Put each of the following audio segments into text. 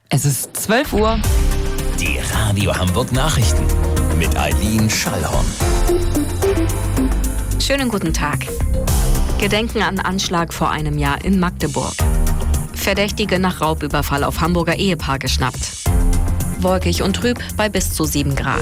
Es ist 12 Uhr. Die Radio Hamburg Nachrichten mit Eileen Schallhorn. Schönen guten Tag. Gedenken an Anschlag vor einem Jahr in Magdeburg. Verdächtige nach Raubüberfall auf Hamburger Ehepaar geschnappt. Wolkig und trüb bei bis zu 7 Grad.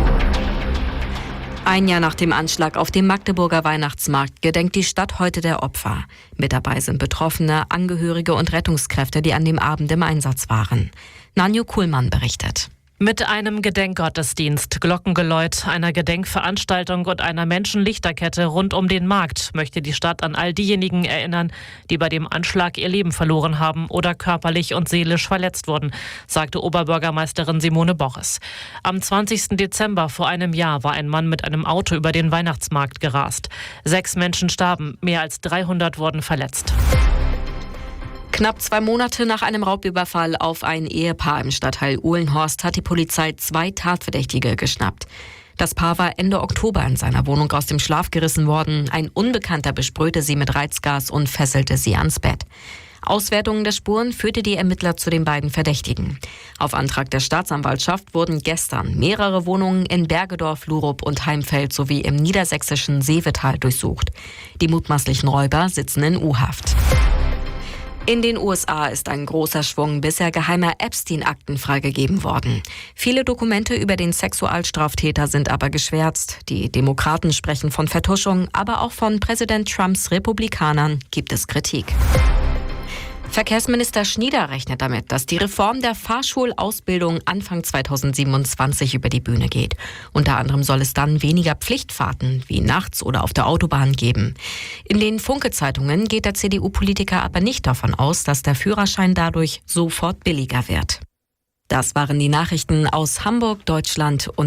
Ein Jahr nach dem Anschlag auf dem Magdeburger Weihnachtsmarkt gedenkt die Stadt heute der Opfer. Mit dabei sind Betroffene, Angehörige und Rettungskräfte, die an dem Abend im Einsatz waren. Nanjo Kuhlmann berichtet. Mit einem Gedenkgottesdienst, Glockengeläut, einer Gedenkveranstaltung und einer Menschenlichterkette rund um den Markt möchte die Stadt an all diejenigen erinnern, die bei dem Anschlag ihr Leben verloren haben oder körperlich und seelisch verletzt wurden, sagte Oberbürgermeisterin Simone Boches. Am 20. Dezember vor einem Jahr war ein Mann mit einem Auto über den Weihnachtsmarkt gerast. 6 Menschen starben, mehr als 300 wurden verletzt. Knapp 2 Monate nach einem Raubüberfall auf ein Ehepaar im Stadtteil Uhlenhorst hat die Polizei 2 Tatverdächtige geschnappt. Das Paar war Ende Oktober in seiner Wohnung aus dem Schlaf gerissen worden. Ein Unbekannter besprühte sie mit Reizgas und fesselte sie ans Bett. Auswertungen der Spuren führte die Ermittler zu den beiden Verdächtigen. Auf Antrag der Staatsanwaltschaft wurden gestern mehrere Wohnungen in Bergedorf, Lurup und Heimfeld sowie im niedersächsischen Seevetal durchsucht. Die mutmaßlichen Räuber sitzen in U-Haft. In den USA ist ein großer Schwung bisher geheimer Epstein-Akten freigegeben worden. Viele Dokumente über den Sexualstraftäter sind aber geschwärzt. Die Demokraten sprechen von Vertuschung, aber auch von Präsident Trumps Republikanern gibt es Kritik. Verkehrsminister Schnieder rechnet damit, dass die Reform der Fahrschulausbildung Anfang 2027 über die Bühne geht. Unter anderem soll es dann weniger Pflichtfahrten wie nachts oder auf der Autobahn geben. In den Funke-Zeitungen geht der CDU-Politiker aber nicht davon aus, dass der Führerschein dadurch sofort billiger wird. Das waren die Nachrichten aus Hamburg, Deutschland und